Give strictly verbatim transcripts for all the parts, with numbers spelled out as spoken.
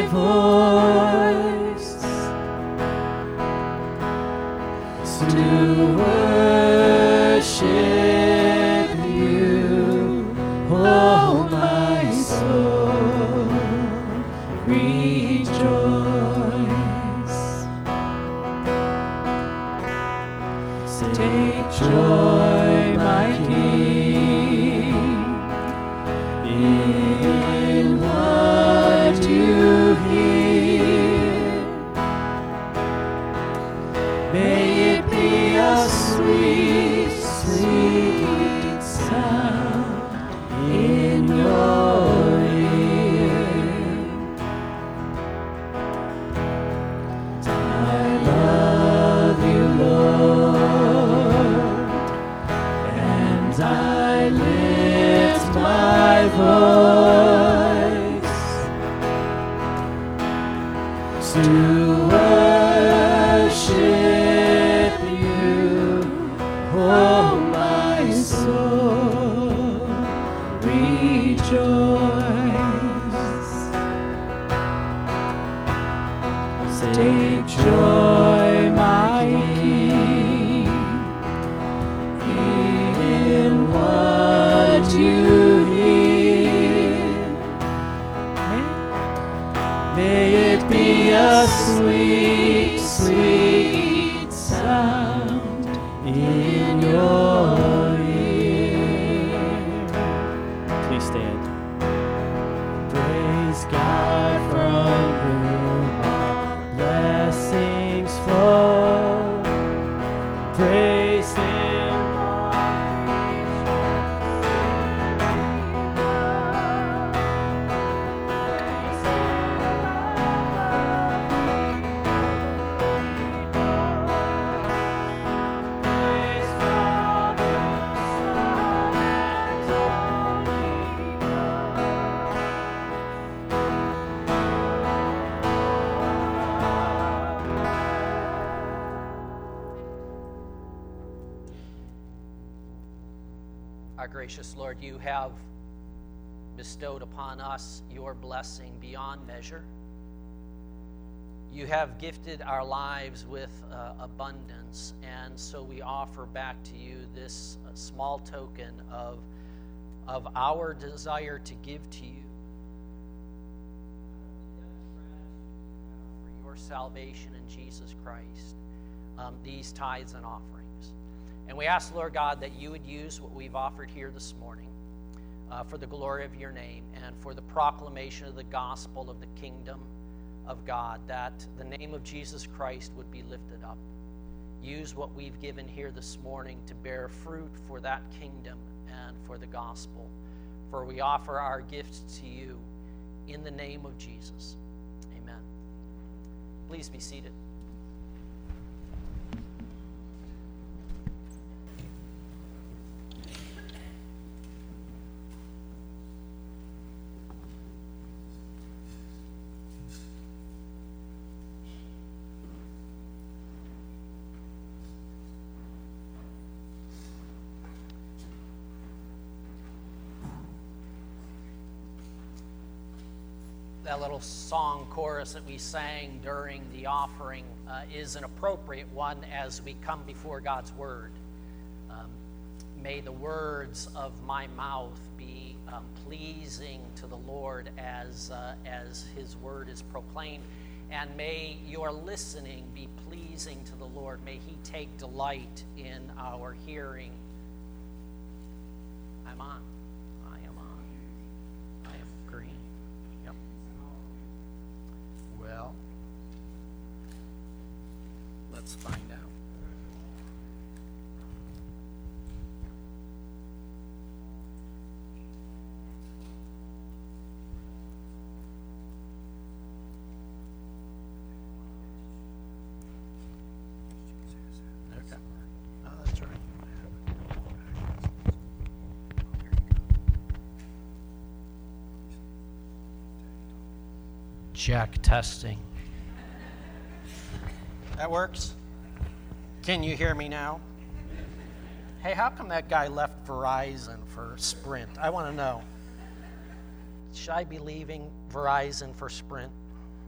voice to worship you, oh my soul, rejoice. Take joy, my King, in what you hear. May it be a sweet, sweet sound in your ear. I love you, Lord, and I lift my voice to worship you, oh my soul, rejoice. Take joy, my King, in what you hear. May it be a sweet, sweet sound in your ear. Please stand. Praise God from whom all blessings flow. Praise Him. Our gracious Lord, you have bestowed upon us your blessing beyond measure. You have gifted our lives with uh, abundance, and so we offer back to you this uh, small token of, of our desire to give to you for your salvation in Jesus Christ, um, these tithes and offerings. And we ask, Lord God, that you would use what we've offered here this morning uh, for the glory of your name and for the proclamation of the gospel of the kingdom of God, that the name of Jesus Christ would be lifted up. Use what we've given here this morning to bear fruit for that kingdom and for the gospel. For we offer our gifts to you in the name of Jesus. Amen. Please be seated. That little song chorus that we sang during the offering uh, is an appropriate one as we come before God's Word. Um, may the words of my mouth be um, pleasing to the Lord as, uh, as His Word is proclaimed, and may your listening be pleasing to the Lord. May He take delight in our hearing. I'm on. I am on. I am green. Yep. Well, let's find out. Okay. Oh, that's right. Check, testing. That works? Can you hear me now? Hey, how come that guy left Verizon for Sprint? I want to know. Should I be leaving Verizon for Sprint?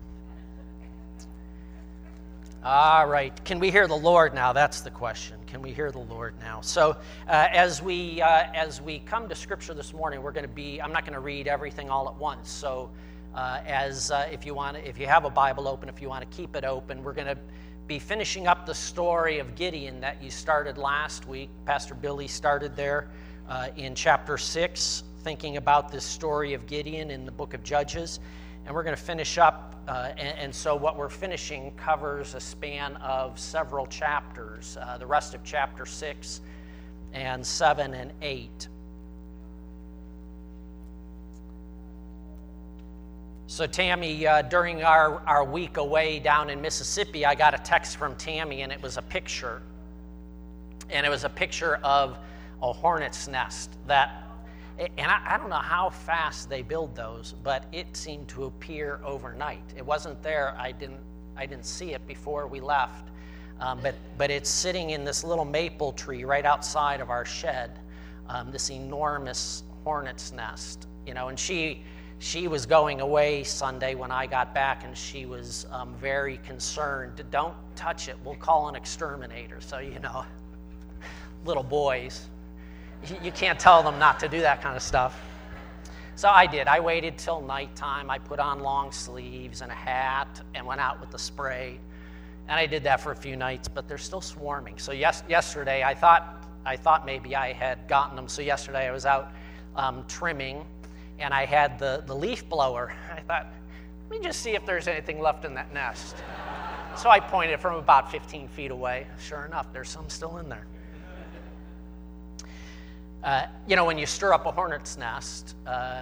All right. Can we hear the Lord now? That's the question. Can we hear the Lord now? So, uh, as we uh, as we come to Scripture this morning, we're going to be. I'm not going to read everything all at once. So, uh, as uh, if you want, if you have a Bible open, if you want to keep it open, we're going to be finishing up the story of Gideon that you started last week. Pastor Billy started there uh, in chapter six, thinking about this story of Gideon in the book of Judges. And we're going to finish up, uh, and, and so what we're finishing covers a span of several chapters, uh, the rest of chapter six and seven and eight. So Tammy, uh, during our, our week away down in Mississippi, I got a text from Tammy, and it was a picture. And it was a picture of a hornet's nest that, and I, I don't know how fast they build those, but it seemed to appear overnight. It wasn't there. I didn't I didn't see it before we left. Um, but, but it's sitting in this little maple tree right outside of our shed, um, this enormous hornet's nest. You know, and she she was going away Sunday when I got back, and she was um, very concerned. Don't touch it. We'll call an exterminator. So, you know, little boys. You can't tell them not to do that kind of stuff. So I did. I waited till nighttime. I put on long sleeves and a hat and went out with the spray. And I did that for a few nights, but they're still swarming. So yes, yesterday I thought I thought maybe I had gotten them. So yesterday I was out um, trimming, and I had the, the leaf blower. I thought, let me just see if there's anything left in that nest. So I pointed from about fifteen feet away. Sure enough, there's some still in there. Uh, you know, when you stir up a hornet's nest, uh,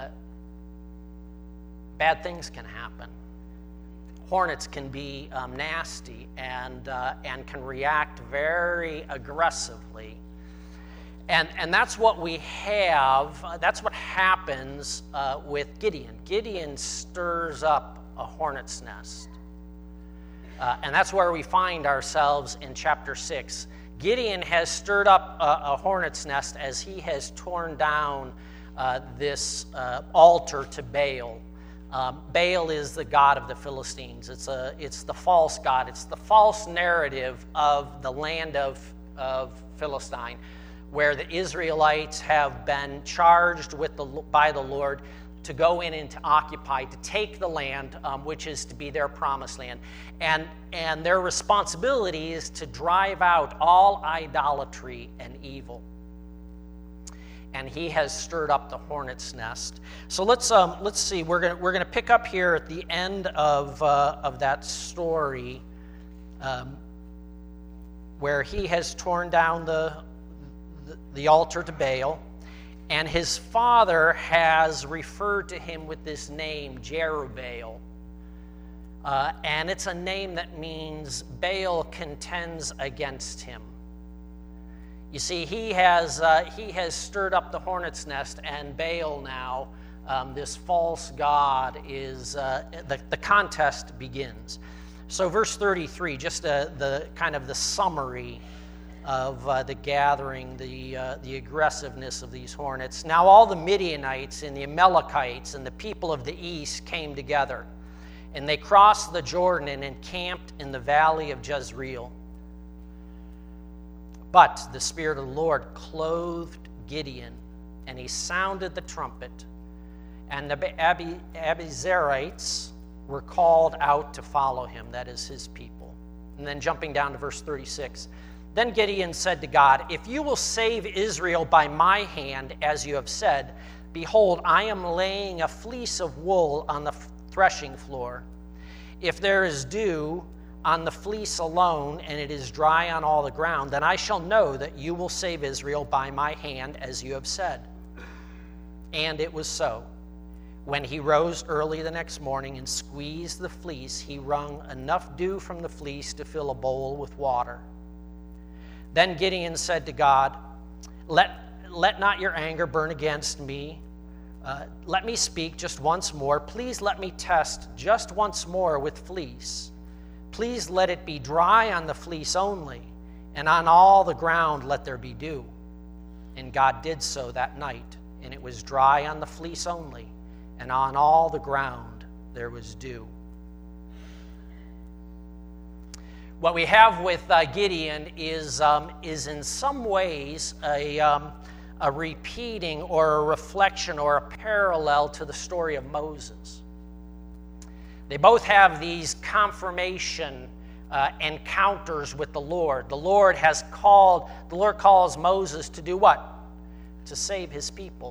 bad things can happen. Hornets can be um, nasty and uh, and can react very aggressively, and and that's what we have. Uh, that's what happens uh, with Gideon. Gideon stirs up a hornet's nest, uh, and that's where we find ourselves in chapter six. Gideon has stirred up a, a hornet's nest as he has torn down uh, this uh, altar to Baal. Um, Baal is the god of the Philistines. It's a, it's the false god. It's the false narrative of the land of, of Philistine, where the Israelites have been charged with the, by the Lord to go in and to occupy, to take the land, um, which is to be their promised land. And, and their responsibility is to drive out all idolatry and evil. And he has stirred up the hornet's nest. So let's um, let's see. We're gonna we're gonna pick up here at the end of uh, of that story, um, where he has torn down the, the the altar to Baal. And his father has referred to him with this name, Jerubbaal. Uh, and it's a name that means Baal contends against him. You see, he has uh, he has stirred up the hornet's nest, and Baal now, um, this false god, is uh, the, the contest begins. So verse thirty-three, just uh, the kind of the summary of uh, the gathering, the uh, the aggressiveness of these hornets. Now all the Midianites and the Amalekites and the people of the east came together, and they crossed the Jordan and encamped in the valley of Jezreel. But the Spirit of the Lord clothed Gideon, and he sounded the trumpet, and the Abi- Abiezrites were called out to follow him, that is his people. And then jumping down to verse thirty-six, then Gideon said to God, if you will save Israel by my hand, as you have said, behold, I am laying a fleece of wool on the threshing floor. If there is dew on the fleece alone, and it is dry on all the ground, then I shall know that you will save Israel by my hand, as you have said. And it was so. When he rose early the next morning and squeezed the fleece, he wrung enough dew from the fleece to fill a bowl with water. Then Gideon said to God, let, let not your anger burn against me. Uh, let me speak just once more. Please let me test just once more with fleece. Please let it be dry on the fleece only, and on all the ground let there be dew. And God did so that night, and it was dry on the fleece only, and on all the ground there was dew. What we have with uh, Gideon is, um, is in some ways a, um, a repeating or a reflection or a parallel to the story of Moses. They both have these confirmation uh, encounters with the Lord. The Lord has called, the Lord calls Moses to do what? To save his people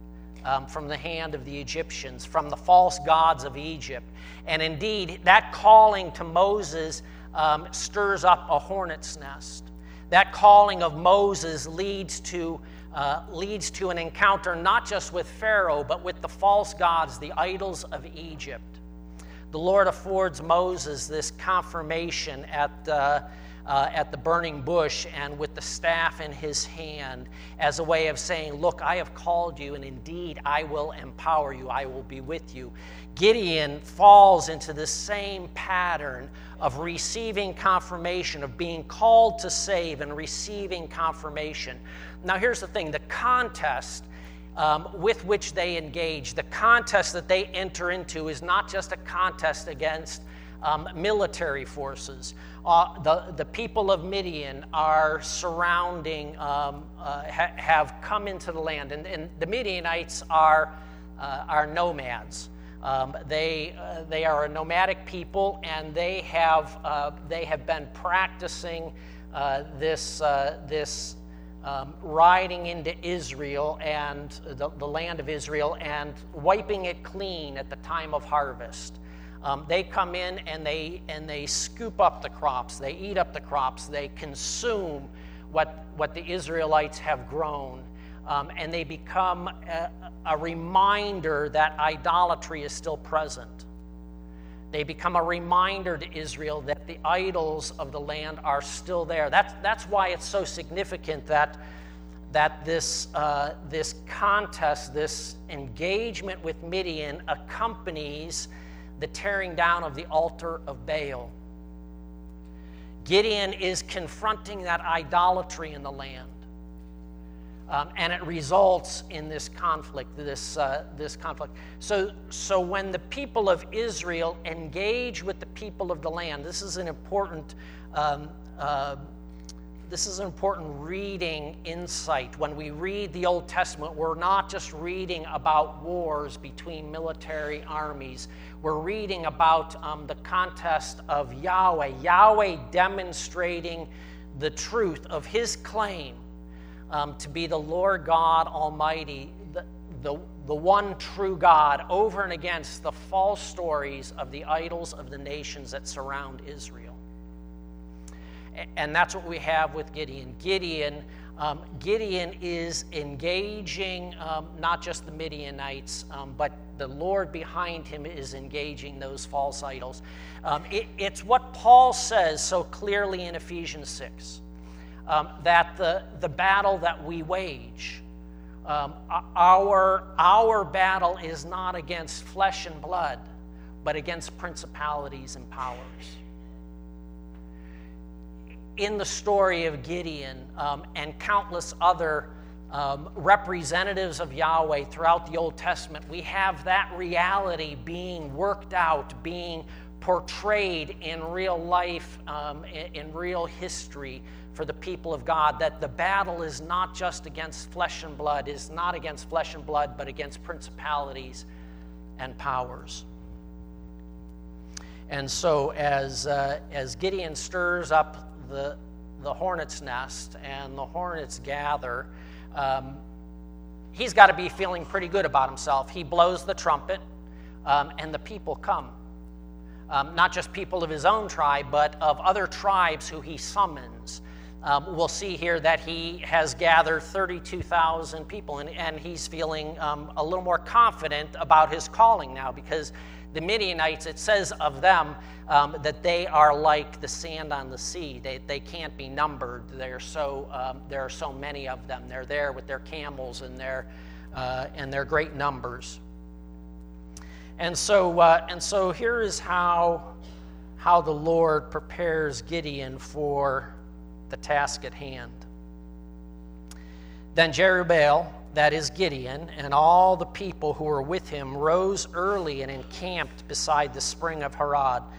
um, from the hand of the Egyptians, from the false gods of Egypt. And indeed, that calling to Moses um, stirs up a hornet's nest. That calling of Moses leads to uh, leads to an encounter not just with Pharaoh, but with the false gods, the idols of Egypt. The Lord affords Moses this confirmation at uh, uh, at the burning bush and with the staff in his hand as a way of saying, look, I have called you, and indeed I will empower you. I will be with you. Gideon falls into the same pattern of receiving confirmation, of being called to save and receiving confirmation. Now here's the thing, the contest Um, with which they engage, the contest that they enter into is not just a contest against um, military forces. Uh, the, the people of Midian are surrounding, um, uh, ha- have come into the land, and, and the Midianites are, uh, are nomads. Um, they, uh, they are a nomadic people, and they have, uh, they have been practicing uh, this, uh, this Um, riding into Israel and the, the land of Israel and wiping it clean at the time of harvest. Um, they come in and they and they scoop up the crops. They eat up the crops. They consume what what the Israelites have grown, um, and they become a, a reminder that idolatry is still present. They become a reminder to Israel that the idols of the land are still there. That's, that's why it's so significant that, that this, uh, this contest, this engagement with Midian accompanies the tearing down of the altar of Baal. Gideon is confronting that idolatry in the land. Um, and it results in this conflict, this uh, this conflict. So, so when the people of Israel engage with the people of the land, this is an important, um, uh, this is an important reading insight. When we read the Old Testament, we're not just reading about wars between military armies. We're reading about um, the contest of Yahweh, Yahweh demonstrating the truth of His claim Um, to be the Lord God Almighty, the, the, the one true God, over and against the false stories of the idols of the nations that surround Israel. And that's what we have with Gideon. Gideon, um, Gideon is engaging um, not just the Midianites, um, but the Lord behind him is engaging those false idols. Um, it, it's what Paul says so clearly in Ephesians six. Um, that the, the battle that we wage, um, our, our battle is not against flesh and blood, but against principalities and powers. In the story of Gideon um, and countless other um, representatives of Yahweh throughout the Old Testament, we have that reality being worked out, being portrayed in real life, um, in, in real history, for the people of God, that the battle is not just against flesh and blood, is not against flesh and blood, but against principalities and powers. And so as uh, as Gideon stirs up the, the hornet's nest and the hornets gather, um, he's got to be feeling pretty good about himself. He blows the trumpet, um, and the people come. Um, not just people of his own tribe, but of other tribes who he summons. Um, we'll see here that he has gathered thirty-two thousand people, and, and he's feeling um, a little more confident about his calling now, because the Midianites, it says of them um, that they are like the sand on the sea. They, they can't be numbered. They're so, um, there are so many of them. They're there with their camels and their, uh, and their great numbers. And so, uh, and so here is how, how the Lord prepares Gideon for the task at hand. Then Jerubbaal, that is Gideon, and all the people who were with him rose early and encamped beside the spring of Harod.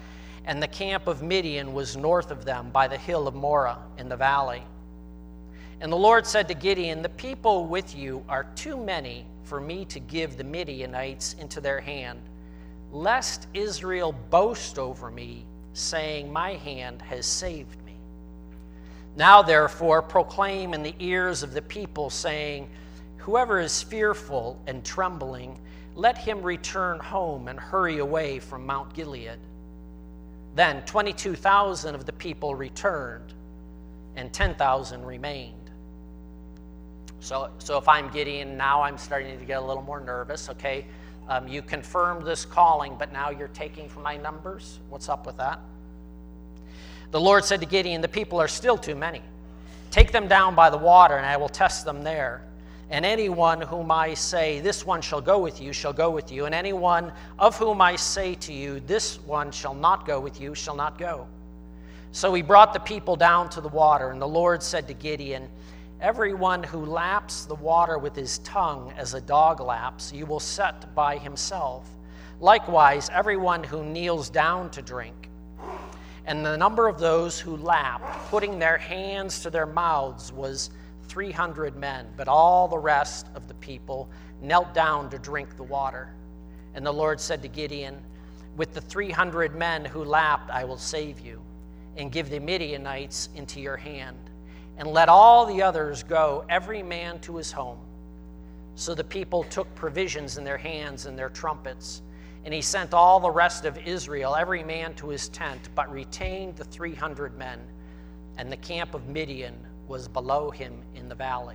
and the camp of Midian was north of them by the hill of Moreh in the valley. And the Lord said to Gideon, the people with you are too many for me to give the Midianites into their hand, lest Israel boast over me, saying, my hand has saved me. Now therefore proclaim in the ears of the people, saying, whoever is fearful and trembling, let him return home and hurry away from Mount Gilead. Then twenty-two thousand of the people returned, and ten thousand remained. So, so if I'm Gideon, now I'm starting to get a little more nervous, okay? Um, you confirmed this calling, but now you're taking from my numbers? What's up with that? The Lord said to Gideon, the people are still too many. Take them down by the water, and I will test them there. And anyone whom I say, this one shall go with you, shall go with you. And anyone of whom I say to you, this one shall not go with you, shall not go. So he brought the people down to the water, and the Lord said to Gideon, everyone who laps the water with his tongue as a dog laps, you will set by himself. Likewise, everyone who kneels down to drink. And the number of those who lapped, putting their hands to their mouths, was three hundred men. But all the rest of the people knelt down to drink the water. And the Lord said to Gideon, with the three hundred men who lapped, I will save you, and give the Midianites into your hand. And let all the others go, every man to his home. So the people took provisions in their hands and their trumpets. And he sent all the rest of Israel, every man to his tent, but retained the three hundred men. And the camp of Midian was below him in the valley.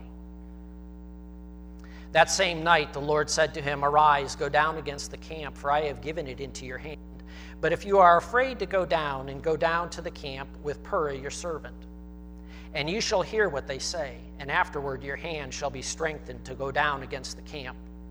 That same night the Lord said to him, arise, go down against the camp, for I have given it into your hand. But if you are afraid to go down, and go down to the camp with Purah your servant. And you shall hear what they say, and afterward your hand shall be strengthened to go down against the camp.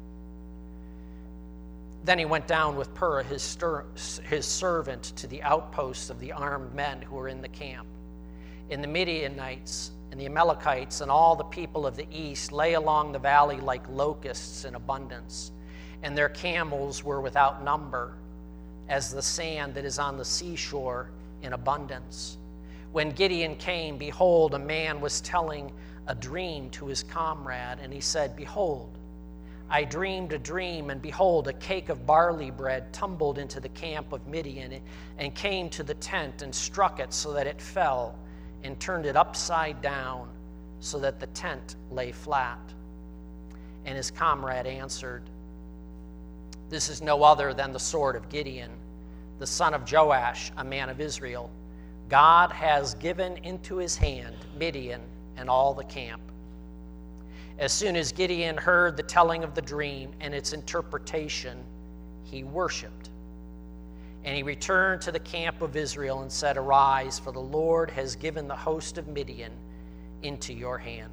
Then he went down with Purah his, stir, his servant to the outposts of the armed men who were in the camp. And the Midianites and the Amalekites and all the people of the east lay along the valley like locusts in abundance, and their camels were without number, as the sand that is on the seashore in abundance. When Gideon came, behold, a man was telling a dream to his comrade, and he said, behold, I dreamed a dream, and behold, a cake of barley bread tumbled into the camp of Midian, and came to the tent, and struck it so that it fell, and turned it upside down, so that the tent lay flat. And his comrade answered, this is no other than the sword of Gideon, the son of Joash, a man of Israel. God has given into his hand Midian and all the camp. As soon as Gideon heard the telling of the dream and its interpretation, he worshipped. And he returned to the camp of Israel and said, arise, for the Lord has given the host of Midian into your hand.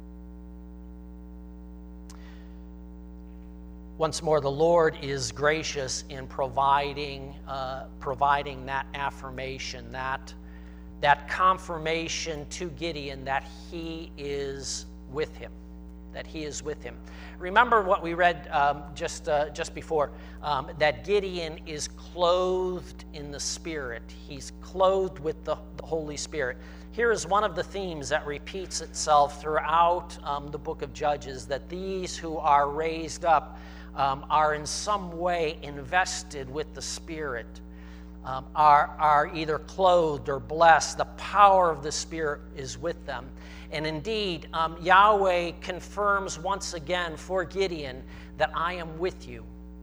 Once more, the Lord is gracious in providing, uh, providing that affirmation, that, that confirmation to Gideon that he is with him, that he is with him. Remember what we read um, just, uh, just before, um, that Gideon is clothed in the Spirit. He's clothed with the, the Holy Spirit. Here is one of the themes that repeats itself throughout um, the book of Judges, that these who are raised up Um, are in some way invested with the Spirit, um, are, are either clothed or blessed. The power of the Spirit is with them. And indeed, um, Yahweh confirms once again for Gideon that I am with you.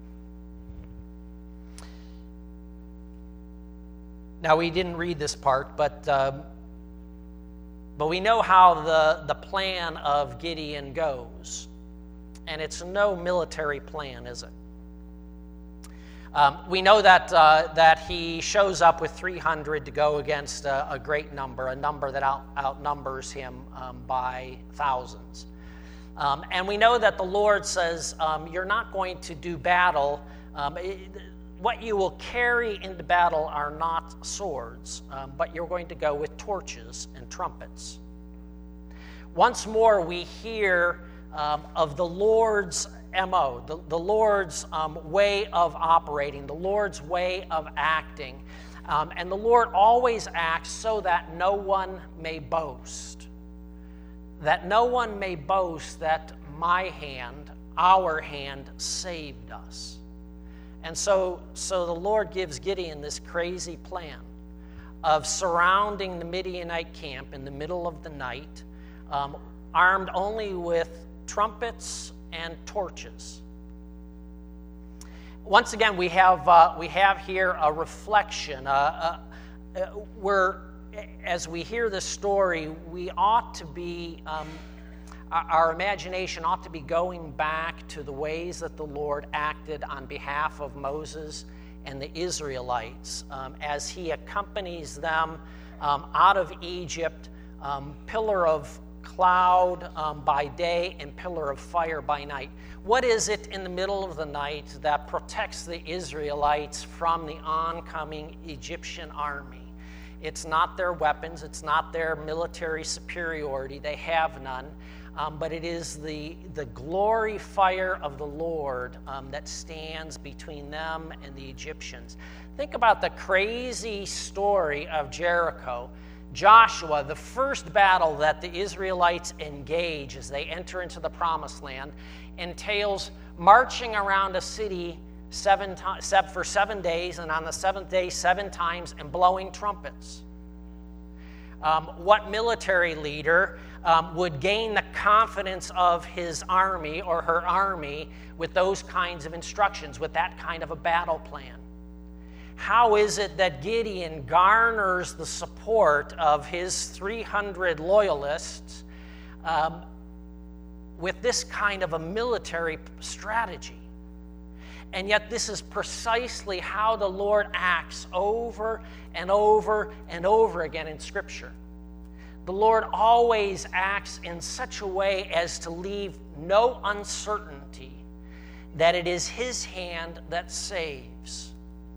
Now, we didn't read this part, but, um, but we know how the, the plan of Gideon goes. And it's no military plan, is it? Um, we know that uh, that he shows up with three hundred to go against a, a great number, a number that out, outnumbers him um, by thousands. Um, and we know that the Lord says, um, you're not going to do battle. Um, it, what you will carry into battle are not swords, um, but you're going to go with torches and trumpets. Once more, we hear Um, of the Lord's M O, the, the Lord's um, way of operating, the Lord's way of acting. Um, and the Lord always acts so that no one may boast. That no one may boast that my hand, our hand, saved us. And so, so the Lord gives Gideon this crazy plan of surrounding the Midianite camp in the middle of the night, um, armed only with trumpets and torches. Once again, we have uh, we have here a reflection. Uh, uh, uh, where, as we hear this story, we ought to be, um, our imagination ought to be going back to the ways that the Lord acted on behalf of Moses and the Israelites um, as he accompanies them um, out of Egypt, um, pillar of cloud um, by day and pillar of fire by night. What is it in the middle of the night that protects the Israelites from the oncoming Egyptian army? It's not their weapons, it's not their military superiority, they have none, um, but it is the, the glory fire of the Lord um, that stands between them and the Egyptians. Think about the crazy story of Jericho. Joshua, the first battle that the Israelites engage as they enter into the Promised Land, entails marching around a city seven times for seven days, and on the seventh day, seven times, and blowing trumpets. Um, what military leader um, would gain the confidence of his army or her army with those kinds of instructions, with that kind of a battle plan? How is it that Gideon garners the support of his three hundred loyalists um, with this kind of a military strategy? And yet this is precisely how the Lord acts over and over and over again in Scripture. The Lord always acts in such a way as to leave no uncertainty that it is His hand that saves.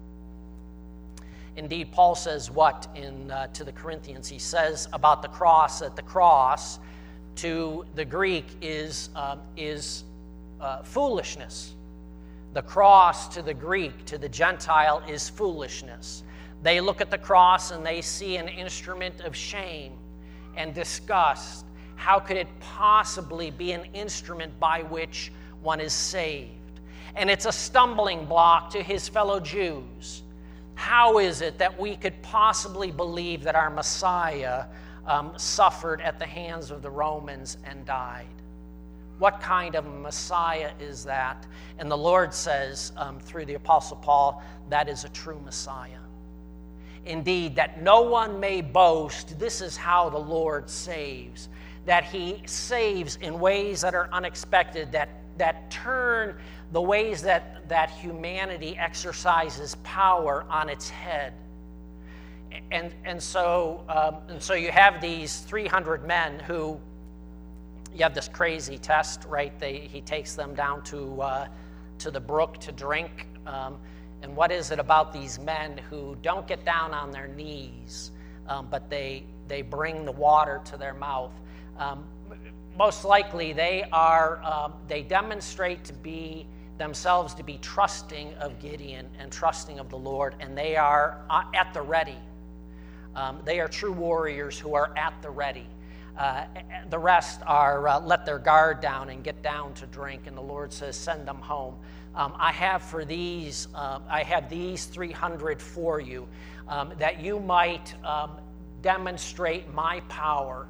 Indeed, Paul says what in uh, to the Corinthians? He says about the cross that the cross to the Greek is, um, is uh, foolishness. The cross to the Greek, to the Gentile, is foolishness. They look at the cross and they see an instrument of shame and disgust. How could it possibly be an instrument by which one is saved? And it's a stumbling block to his fellow Jews. How is it that we could possibly believe that our Messiah um, suffered at the hands of the Romans and died? What kind of Messiah is that? And the Lord says um, through the Apostle Paul, that is a true Messiah. Indeed, that no one may boast, this is how the Lord saves. That He saves in ways that are unexpected, that, that turn the ways that, that humanity exercises power on its head. And, and, so, um, and so you have these three hundred men who, you have this crazy test, right? They, he takes them down to, uh, to the brook to drink. Um, and what is it about these men who don't get down on their knees, um, but they, they bring the water to their mouth? Um, most likely they are, um, they demonstrate to be themselves to be trusting of Gideon and trusting of the Lord, and they are at the ready. Um, they are true warriors who are at the ready. Uh, the rest are uh, let their guard down and get down to drink, and the Lord says, send them home. Um, I have for these, uh, I have these three hundred for you, um, that you might um, demonstrate my power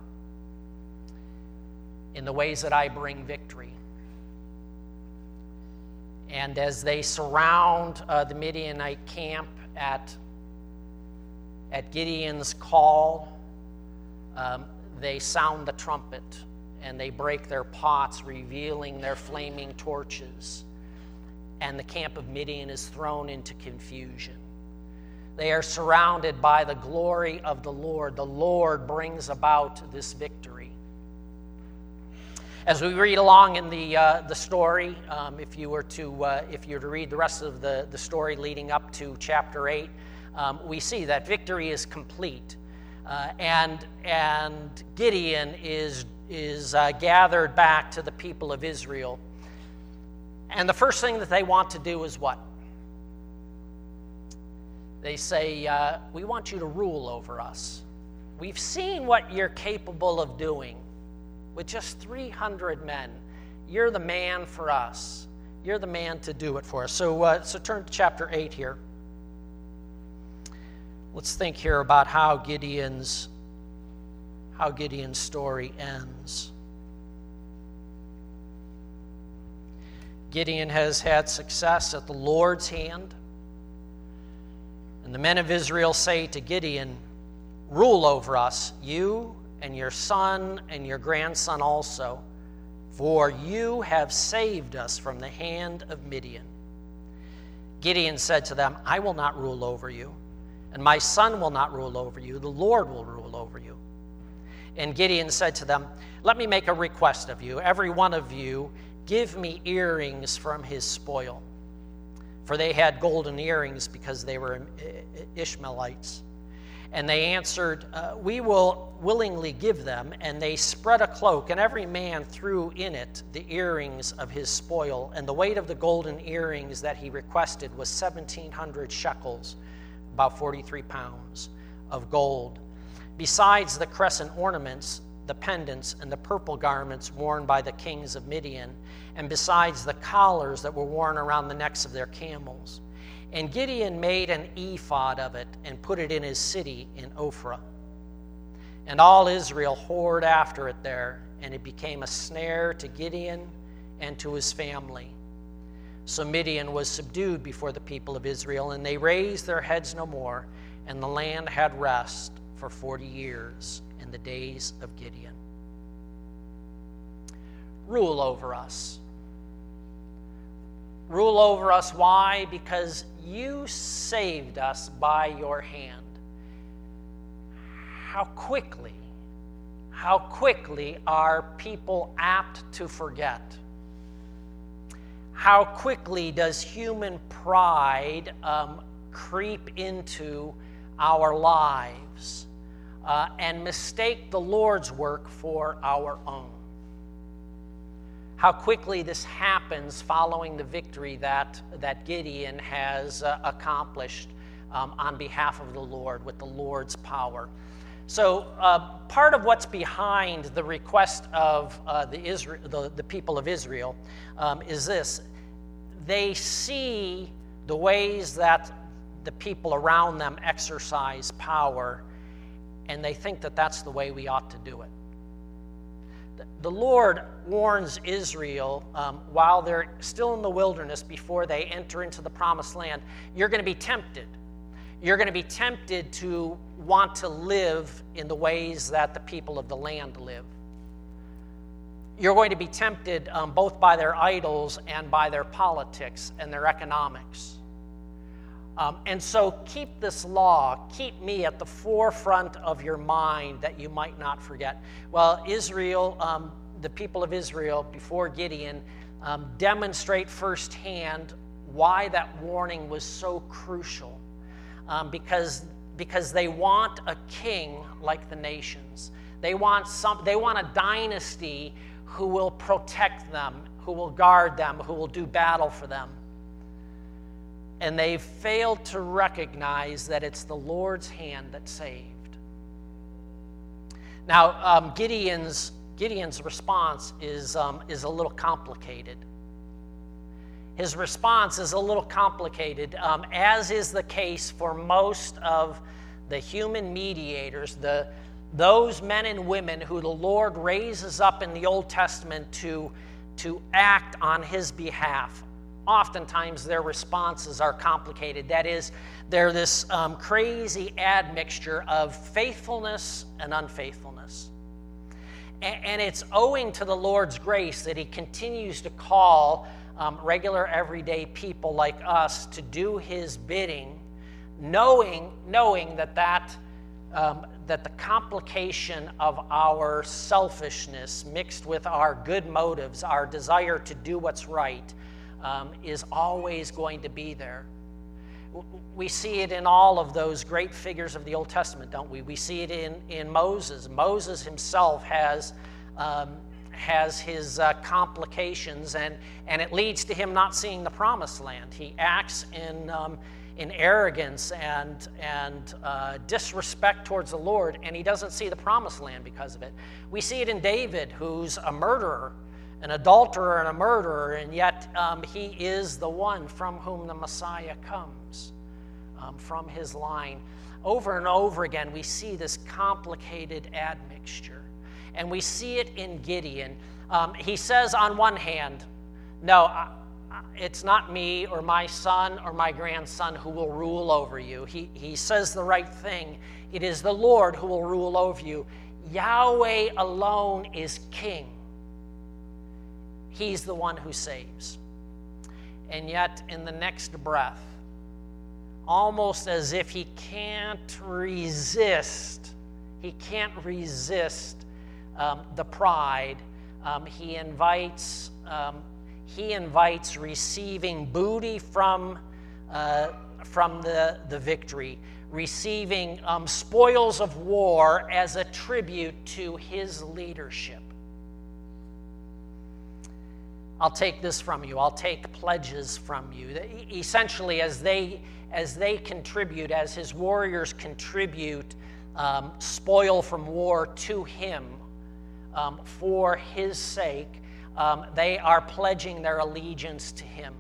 in the ways that I bring victory. And as they surround uh, the Midianite camp at, at Gideon's call, um, they sound the trumpet and they break their pots, revealing their flaming torches. And the camp of Midian is thrown into confusion. They are surrounded by the glory of the Lord. The Lord brings about this victory. As we read along in the uh, the story, um, if you were to uh, if you were to read the rest of the, the story leading up to chapter eight, um, we see that victory is complete, uh, and and Gideon is is uh, gathered back to the people of Israel. And the first thing that they want to do is what? They say, uh, we want you to rule over us. We've seen what you're capable of doing with just three hundred men. You're the man for us. You're the man to do it for us. So, uh, so turn to chapter eight here. Let's think here about how Gideon's how Gideon's story ends. Gideon has had success at the Lord's hand. And the men of Israel say to Gideon, rule over us, you and your son and your grandson also, for you have saved us from the hand of Midian. Gideon said to them, I will not rule over you, and my son will not rule over you. The Lord will rule over you. And Gideon said to them, let me make a request of you. Every one of you give me earrings from his spoil. For they had golden earrings because they were Ishmaelites. And they answered, uh, we will willingly give them. And they spread a cloak, and every man threw in it the earrings of his spoil. And the weight of the golden earrings that he requested was seventeen hundred shekels, about forty-three pounds of gold. Besides the crescent ornaments, the pendants, and the purple garments worn by the kings of Midian, and besides the collars that were worn around the necks of their camels. And Gideon made an ephod of it and put it in his city in Ophrah. And all Israel whored after it there, and it became a snare to Gideon and to his family. So Midian was subdued before the people of Israel, and they raised their heads no more, and the land had rest for forty years in the days of Gideon. Rule over us. Rule over us. Why? Because you saved us by your hand. How quickly, how quickly are people apt to forget? How quickly does human pride um, creep into our lives uh, and mistake the Lord's work for our own? How quickly this happens following the victory that, that Gideon has uh, accomplished um, on behalf of the Lord with the Lord's power. So uh, part of what's behind the request of uh, the, Israel, the, the people of Israel um, is this. They see the ways that the people around them exercise power, and they think that that's the way we ought to do it. The Lord warns Israel um, while they're still in the wilderness before they enter into the promised land. You're going to be tempted. You're going to be tempted to want to live in the ways that the people of the land live. You're going to be tempted um, both by their idols and by their politics and their economics. Um, and so keep this law, keep me at the forefront of your mind that you might not forget. Well, Israel, um, the people of Israel before Gideon, um, demonstrate firsthand why that warning was so crucial. Um, because, because they want a king like the nations. They want some, they want a dynasty who will protect them, who will guard them, who will do battle for them. And they've failed to recognize that it's the Lord's hand that saved. Now, um, Gideon's, Gideon's response is, um, is a little complicated. His response is a little complicated, um, as is the case for most of the human mediators, the, those men and women who the Lord raises up in the Old Testament to, to act on his behalf. Oftentimes their responses are complicated. That is, they're this um, crazy admixture of faithfulness and unfaithfulness. And, and it's owing to the Lord's grace that he continues to call um, regular, everyday people like us to do his bidding, knowing, knowing that, that, um, that the complication of our selfishness mixed with our good motives, our desire to do what's right, Um, is always going to be there. We see it in all of those great figures of the Old Testament, don't we? We see it in, in Moses. Moses himself has, um, has his uh, complications, and, and it leads to him not seeing the promised land. He acts in, um, in arrogance and, and uh, disrespect towards the Lord, and he doesn't see the promised land because of it. We see it in David, who's a murderer, an adulterer and a murderer, and yet um, he is the one from whom the Messiah comes, um, from his line. Over and over again, we see this complicated admixture, and we see it in Gideon. Um, he says on one hand, no, I, it's not me or my son or my grandson who will rule over you. He, he says the right thing. It is the Lord who will rule over you. Yahweh alone is king. He's the one who saves. And yet, in the next breath, almost as if he can't resist, he can't resist um, the pride, um, he invites um, he invites receiving booty from uh, from the, the victory, receiving um, spoils of war as a tribute to his leadership. I'll take this from you. I'll take pledges from you. Essentially, as they as they contribute, as his warriors contribute um, spoil from war to him um, for his sake, um, they are pledging their allegiance to him.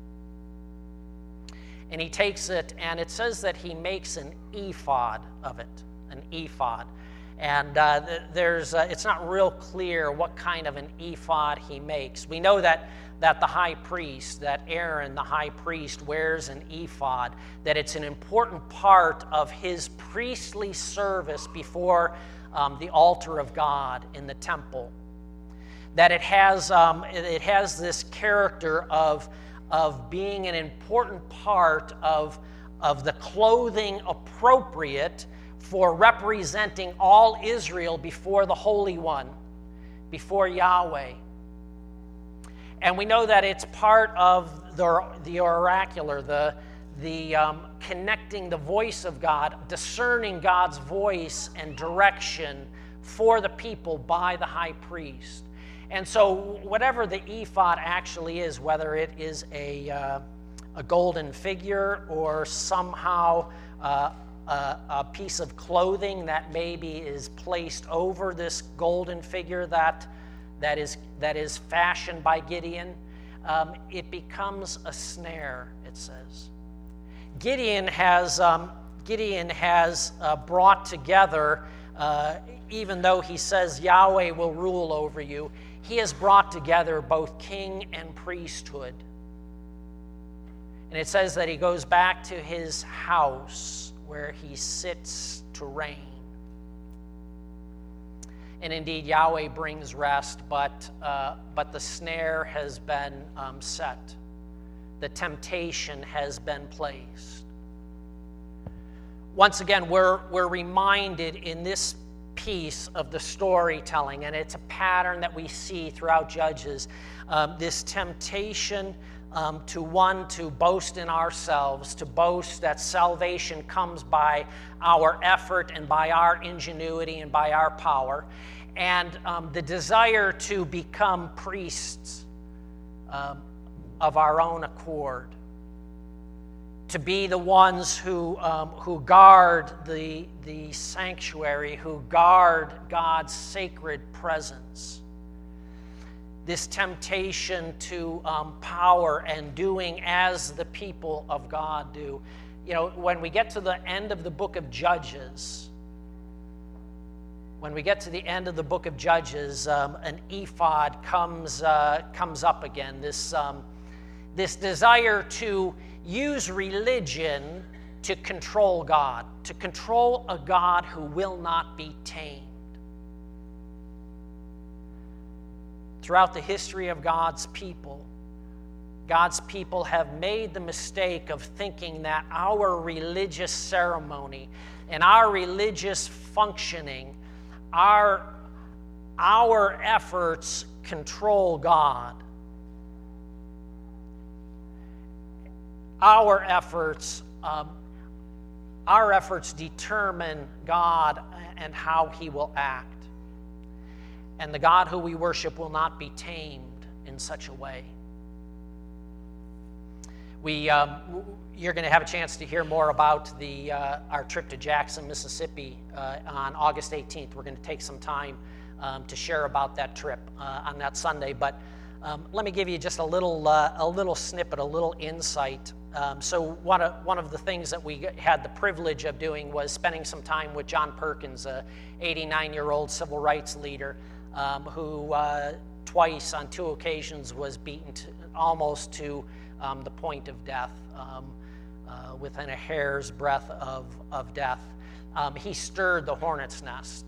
And he takes it, and it says that he makes an ephod of it, an ephod. And uh, there's, uh, it's not real clear what kind of an ephod he makes. We know that, that the high priest, that Aaron, the high priest, wears an ephod, that it's an important part of his priestly service before um, the altar of God in the temple. That it has, um, it has this character of, of being an important part of, of the clothing appropriate for representing all Israel before the Holy One, before Yahweh. And we know that it's part of the, the oracular, the, the um, connecting the voice of God, discerning God's voice and direction for the people by the high priest. And so whatever the ephod actually is, whether it is a, uh, a golden figure or somehow uh, a, a piece of clothing that maybe is placed over this golden figure that, that, is, that is fashioned by Gideon, um, it becomes a snare, it says. Gideon has, um, Gideon has uh, brought together, uh, even though he says Yahweh will rule over you, he has brought together both king and priesthood. And it says that he goes back to his house where he sits to reign. And indeed, Yahweh brings rest, but, uh, but the snare has been um, set. The temptation has been placed. Once again, we're, we're reminded in this piece of the storytelling, and it's a pattern that we see throughout Judges, um, this temptation um, to one, to boast in ourselves, to boast that salvation comes by our effort and by our ingenuity and by our power, and um, the desire to become priests um, of our own accord, to be the ones who, um, who guard the, the sanctuary, who guard God's sacred presence. This temptation to um, power and doing as the people of God do. You know, when we get to the end of the book of Judges, when we get to the end of the book of Judges, um, an ephod comes, uh, comes up again. This, um, this desire to use religion to control God, to control a God who will not be tamed. Throughout the history of God's people, God's people have made the mistake of thinking that our religious ceremony and our religious functioning, our, our efforts control God. Our efforts, um, our efforts determine God and how he will act. And the God who we worship will not be tamed in such a way. We, um, you're going to have a chance to hear more about the uh, our trip to Jackson, Mississippi uh, on August eighteenth. We're going to take some time um, to share about that trip uh, on that Sunday. But um, let me give you just a little uh, a little snippet, a little insight. Um, so one of one of the things that we had the privilege of doing was spending some time with John Perkins, a eighty-nine-year-old civil rights leader um, who uh, twice on two occasions was beaten to, almost to um, the point of death, um, uh, within a hair's breadth of, of death. Um, he stirred the hornet's nest.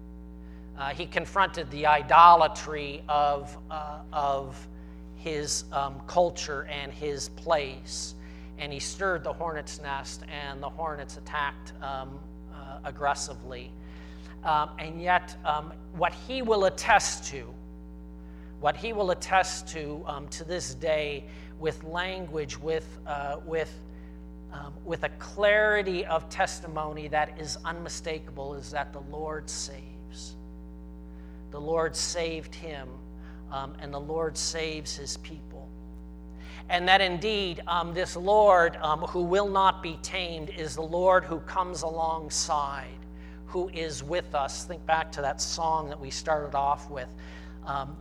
Uh, he confronted the idolatry of, uh, of his um, culture and his place. And he stirred the hornet's nest, and the hornets attacked um, uh, aggressively. Um, and yet, um, what he will attest to, what he will attest to um, to this day, with language, with uh, with um, with a clarity of testimony that is unmistakable, is that the Lord saves. The Lord saved him, um, and the Lord saves his people. And that indeed, um, this Lord um, who will not be tamed is the Lord who comes alongside, who is with us. Think back to that song that we started off with. Um,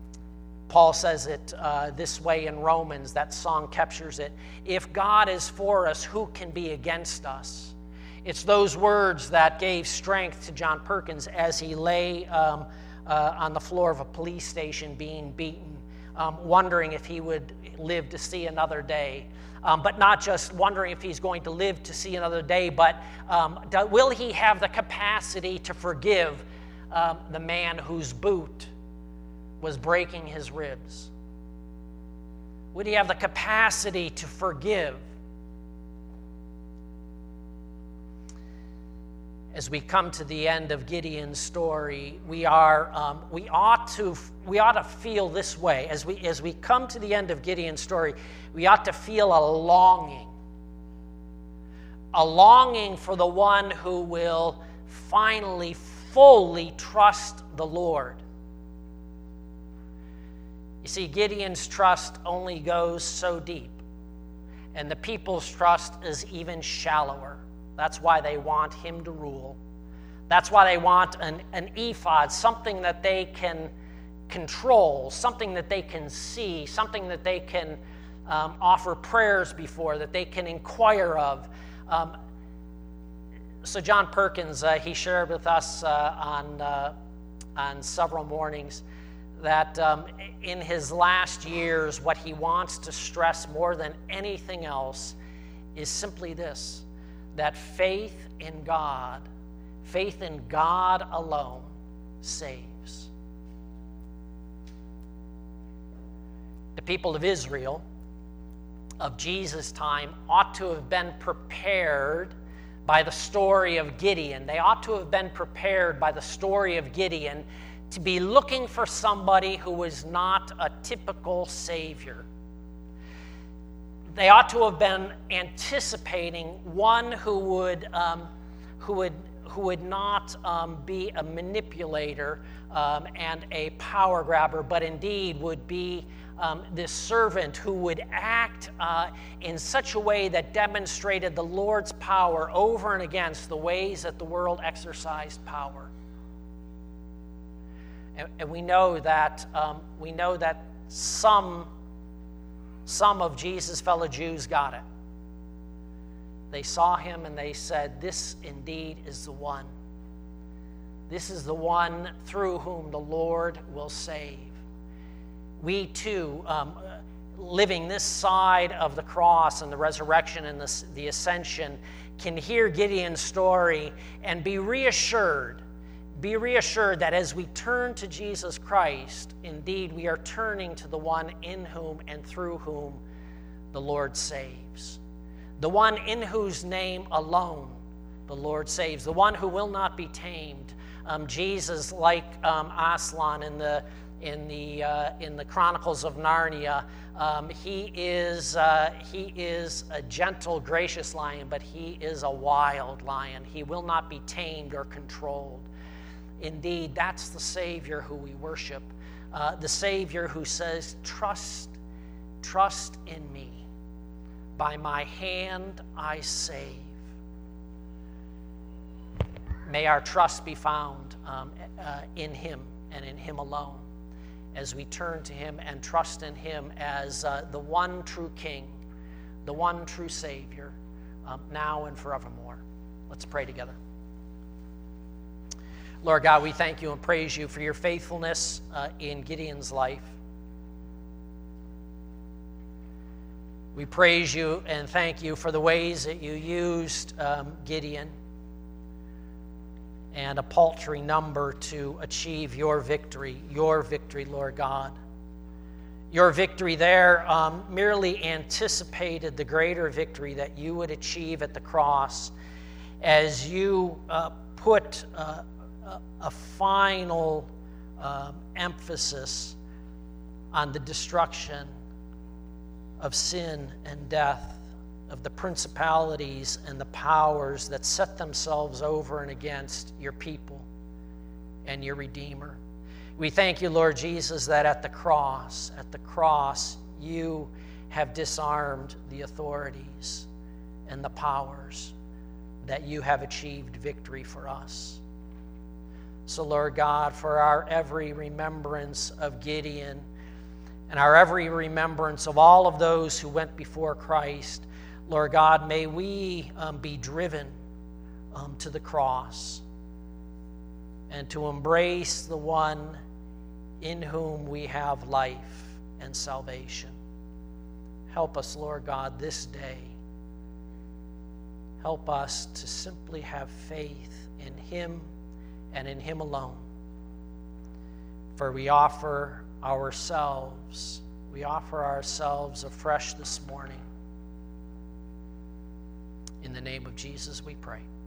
Paul says it uh, this way in Romans. That song captures it. If God is for us, who can be against us? It's those words that gave strength to John Perkins as he lay um, uh, on the floor of a police station being beaten, um, wondering if he would live to see another day. Um, but not just wondering if he's going to live to see another day, but um, do, will he have the capacity to forgive um, the man whose boot was breaking his ribs? Would he have the capacity to forgive? As we come to the end of Gideon's story, we are um, we ought to we ought to feel this way. As we as we come to the end of Gideon's story, we ought to feel a longing, a longing for the one who will finally fully trust the Lord. You see, Gideon's trust only goes so deep, and the people's trust is even shallower. That's why they want him to rule. That's why they want an, an ephod, something that they can control, something that they can see, something that they can um, offer prayers before, that they can inquire of. Um, so John Perkins, uh, he shared with us uh, on, uh, on several mornings that um, in his last years, what he wants to stress more than anything else is simply this: that faith in God, faith in God alone saves. The people of Israel of Jesus' time ought to have been prepared by the story of Gideon. They ought to have been prepared by the story of Gideon to be looking for somebody who was not a typical savior. They ought to have been anticipating one who would, um, who would, who would not um, be a manipulator um, and a power grabber, but indeed would be um, this servant who would act uh, in such a way that demonstrated the Lord's power over and against the ways that the world exercised power. And, and we know that um, we know that some. Some of Jesus' fellow Jews got it. They saw him and they said, "This indeed is the one. This is the one through whom the Lord will save." We too, um, living this side of the cross and the resurrection and the, the ascension, can hear Gideon's story and be reassured. Be reassured that as we turn to Jesus Christ, indeed we are turning to the one in whom and through whom the Lord saves. The one in whose name alone the Lord saves. The one who will not be tamed. Um, Jesus, like um, Aslan in the in the uh, in the Chronicles of Narnia, um, he is uh, he is a gentle, gracious lion, but he is a wild lion. He will not be tamed or controlled. Indeed, that's the Savior who we worship, uh, the Savior who says, trust, trust in me. by my hand I save. May our trust be found um, uh, in him and in him alone as we turn to him and trust in him as uh, the one true King, the one true Savior, um, now and forevermore. Let's pray together. Lord God, we thank you and praise you for your faithfulness uh, in Gideon's life. We praise you and thank you for the ways that you used um, Gideon and a paltry number to achieve your victory, your victory, Lord God. Your victory there um, merely anticipated the greater victory that you would achieve at the cross as you uh, put uh, a, a final um, emphasis on the destruction of sin and death, of the principalities and the powers that set themselves over and against your people and your Redeemer. We thank you, Lord Jesus, that at the cross, at the cross, you have disarmed the authorities and the powers, that you have achieved victory for us. So, Lord God, for our every remembrance of Gideon and our every remembrance of all of those who went before Christ, Lord God, may we um, be driven um, to the cross and to embrace the one in whom we have life and salvation. Help us, Lord God, this day. Help us to simply have faith in him and in him alone. For we offer ourselves, we offer ourselves afresh this morning. In the name of Jesus we pray.